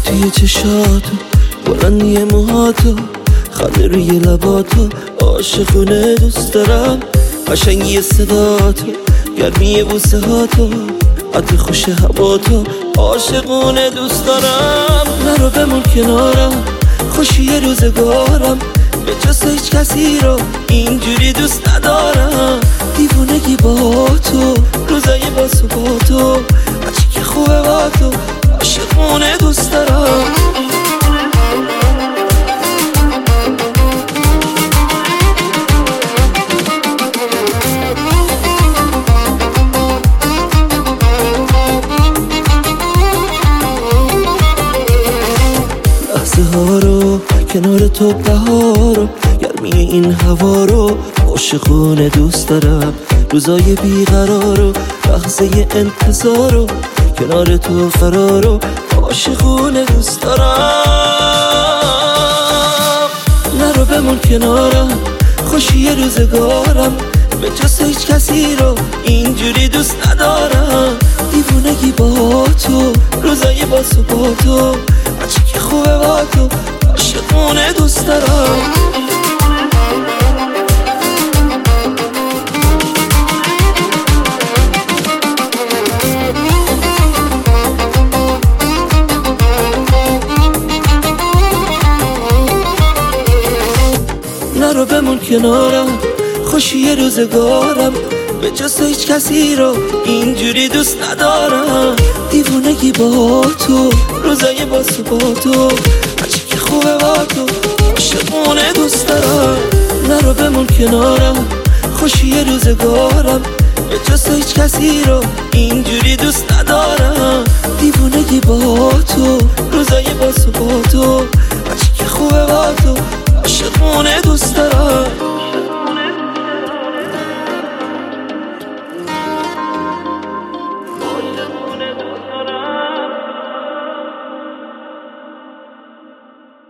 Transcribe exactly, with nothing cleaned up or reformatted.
توی چشاتو، بلندی موهاتو، خنده روی لباتو، عاشقونه دوست دارم. قشنگی صداتو، گرمی بوسه هاتو، عطر خوش هواتو، عاشقونه دوست دارم. نرو بمون کنارم، خوشی روزگارم، به جز هیچ کسی رو اینجوری دوست ندارم. دیوونگی با تو، روزای با تو، هرچی که خوبه با تو، عاشقونه دوست دارم. لحظه ها رو کنار تو، بهارو، گرمی این هوا رو، عاشقونه دوست دارم. روزای بیقرارو، لحظه انتظارو، کنار تو فرارو، عاشقونه دوست دارم. نرو بمون کنارم، خوشی روزگارم، به جز هیچ کسی رو اینجوری دوست ندارم. دیوونگی با تو، روزای با تو، هرچی که خوبه با تو، عاشقونه دوست دارم. نرو بمون کنارم، خوشی روزگارم، به جز هیچ کسی رو اینجوری دوست ندارم. دیوونگی با تو، روزای با تو، هرچی که خوبه با تو، عاشقونه دوست دارم. نرو بمون کنارم، خوشی روزگارم، به جز هیچ کسی رو اینجوری دوست ندارم. دیوونگی با تو، روزای با تو، هرچی که خوبه با تو، عاشقونه دوست دارم.